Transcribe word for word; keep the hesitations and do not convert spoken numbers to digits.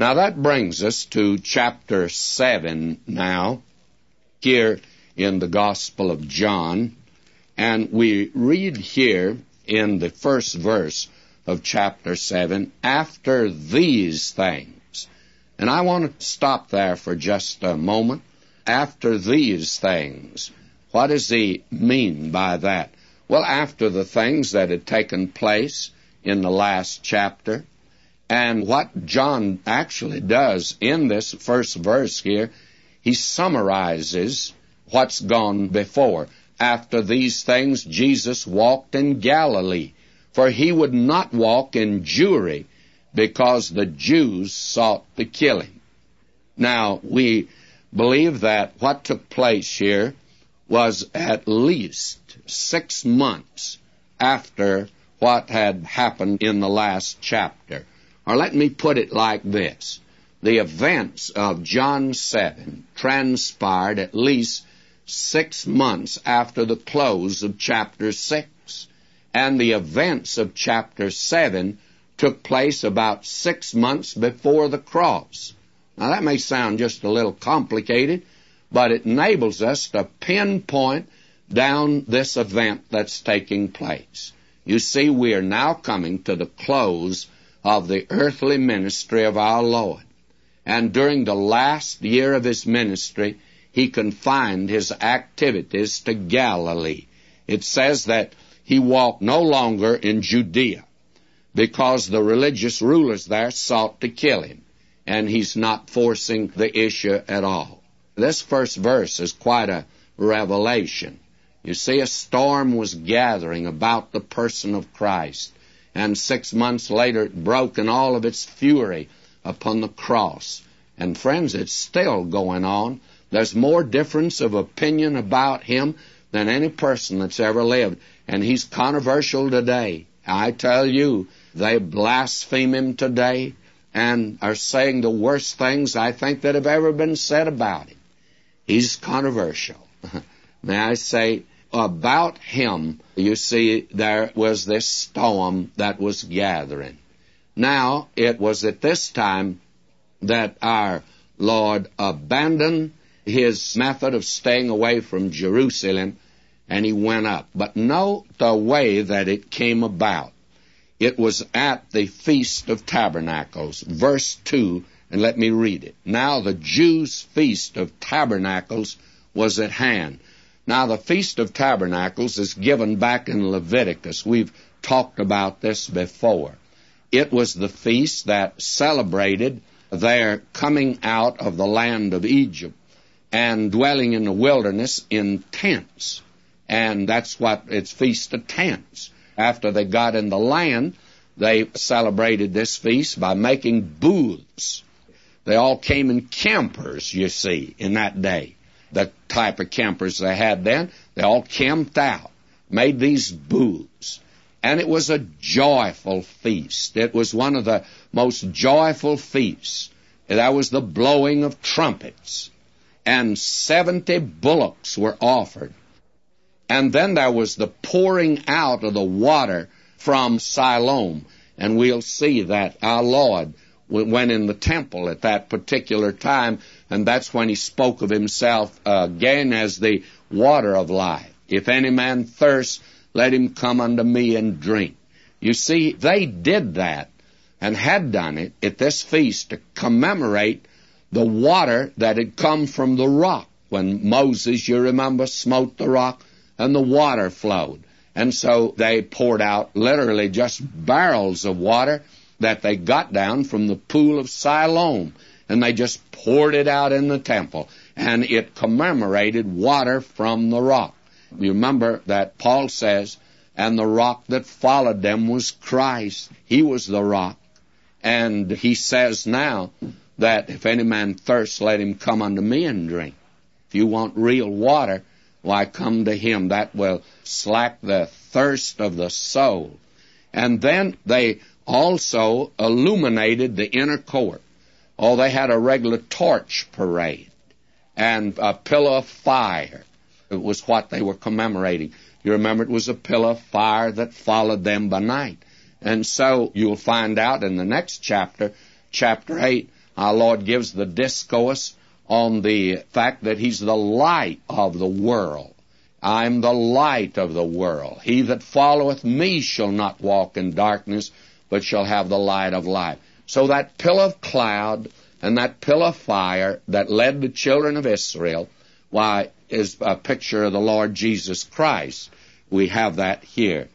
Now that brings us to chapter seven now, here in the Gospel of John. And we read here in the first verse of chapter seven, after these things. And I want to stop there for just a moment. After these things. What does he mean by that? Well, after the things that had taken place in the last chapter. And what John actually does in this first verse here, he summarizes what's gone before. After these things, Jesus walked in Galilee, for he would not walk in Jewry, because the Jews sought to kill him. Now, we believe that what took place here was at least six months after what had happened in the last chapter. Or let me put it like this. The events of John seven transpired at least six months after the close of chapter six. And the events of chapter seven took place about six months before the cross. Now that may sound just a little complicated, but it enables us to pinpoint down this event that's taking place. You see, we are now coming to the close of the earthly ministry of our Lord. And during the last year of his ministry, he confined his activities to Galilee. It says that he walked no longer in Judea, because the religious rulers there sought to kill him, and he's not forcing the issue at all. This first verse is quite a revelation. You see, a storm was gathering about the person of Christ, and six months later it broke in all of its fury upon the cross. And friends, it's still going on. There's more difference of opinion about him than any person that's ever lived, and he's controversial today. I tell you, they blaspheme him today and are saying the worst things I think that have ever been said about him. He's controversial. May I say, about him, you see, there was this storm that was gathering. Now, it was at this time that our Lord abandoned his method of staying away from Jerusalem, and he went up. But note the way that it came about. It was at the Feast of Tabernacles, verse two, and let me read it. Now the Jews' Feast of Tabernacles was at hand. Now the Feast of Tabernacles is given back in Leviticus. We've talked about this before. It was the feast that celebrated their coming out of the land of Egypt and dwelling in the wilderness in tents. And that's what it's Feast of Tents. After they got in the land, they celebrated this feast by making booths. They all came in campers, you see, in that day. The type of campers they had then, they all camped out, made these booths. And it was a joyful feast. It was one of the most joyful feasts. That was the blowing of trumpets. And seventy bullocks were offered. And then there was the pouring out of the water from Siloam. And we'll see that our Lord went in the temple at that particular time, and that's when he spoke of himself again as the water of life. If any man thirst, let him come unto me and drink. You see, they did that and had done it at this feast to commemorate the water that had come from the rock. When Moses, you remember, smote the rock and the water flowed. And so they poured out literally just barrels of water that they got down from the pool of Siloam, and they just poured it out in the temple, and it commemorated water from the rock. You remember that Paul says, and the rock that followed them was Christ. He was the rock. And he says now that if any man thirst, let him come unto me and drink. If you want real water, why, come to him. That will slack the thirst of the soul. And then they also illuminated the inner court. Oh, they had a regular torch parade and a pillar of fire. It was what they were commemorating. You remember, it was a pillar of fire that followed them by night. And so you'll find out in the next chapter, chapter eight, Our Lord gives the discourse on the fact that He's the light of the world. I'm the light of the world. He that followeth me shall not walk in darkness, but shall have the light of life. So that pillar of cloud and that pillar of fire that led the children of Israel, why, is a picture of the Lord Jesus Christ. We have that here.